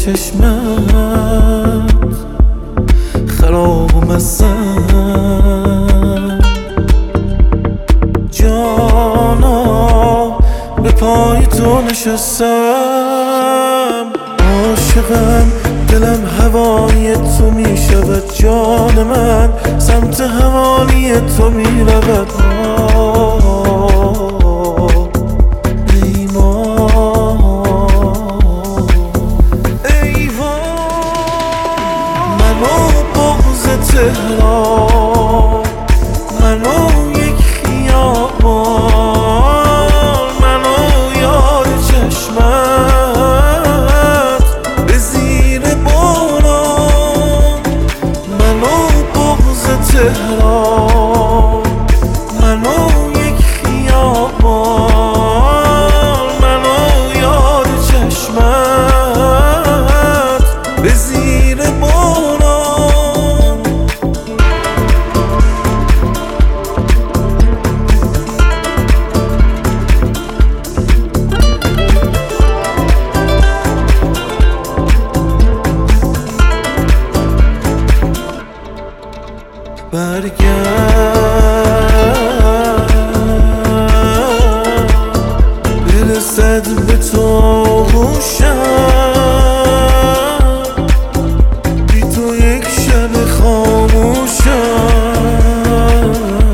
چشمت خراب و مزن. جانا به پای تو نشستم، عاشقم دلم هوای تو می شود. جان من سمت حوالی تو می رود. تهران منو یک خیابان، منو یاد چشمت به زیر باران. منو بغض تهران، منو یک خیابان، منو یاد چشمت به زیر باران. برگرد برسد به تو آغوشم، بی تو یک شب خاموشم.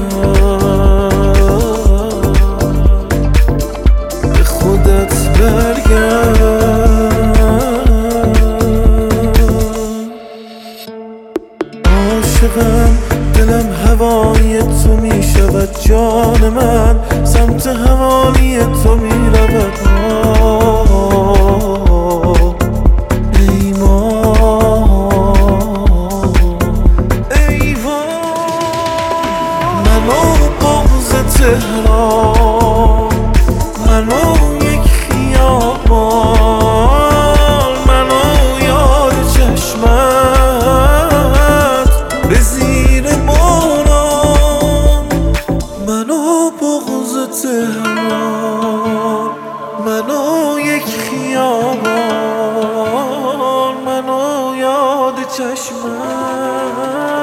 به خودت برگرد، عاشقم دلم هوای تو می شود. جان من سمت حوالی تو می رود. ای وای منو بغض تهران، منو یک خیابان، منو یاد چشمت به زیر باران. منو بغض تهران، منو یک خیابان، منو یاد چشمت